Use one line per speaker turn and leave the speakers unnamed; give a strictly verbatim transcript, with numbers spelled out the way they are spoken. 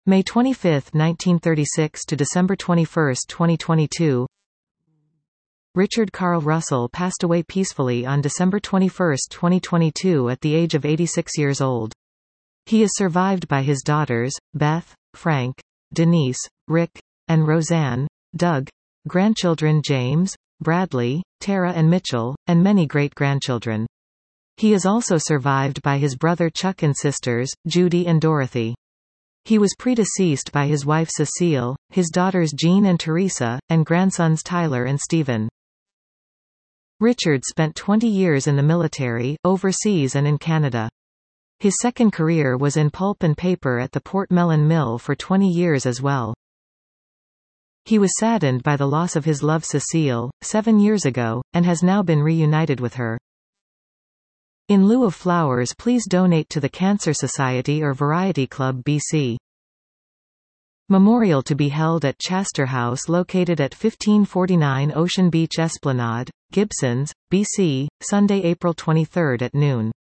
May twenty-fifth, nineteen thirty-six to December twenty-first, twenty twenty-two. Richard Carl Russell passed away peacefully on December twenty-first, twenty twenty-two at the age of eighty-six years old. He is survived by his daughters, Beth, Frank, Denise, Rick, and Roseanne, Doug, grandchildren James, Bradley, Tara and Mitchell, and many great-grandchildren. He is also survived by his brother Chuck and sisters, Judy and Dorothy. He was predeceased by his wife Cecile, his daughters Jean and Teresa, and grandsons Tyler and Stephen. Richard spent twenty years in the military, overseas and in Canada. His second career was in pulp and paper at the Port Mellon Mill for twenty years as well. He was saddened by the loss of his love Cecile, seven years ago, and has now been reunited with her. In lieu of flowers, please donate to the Cancer Society or Variety Club B C. Memorial to be held at Chaster House located at fifteen forty-nine Ocean Beach Esplanade, Gibsons, B C, Sunday, April twenty-third at noon.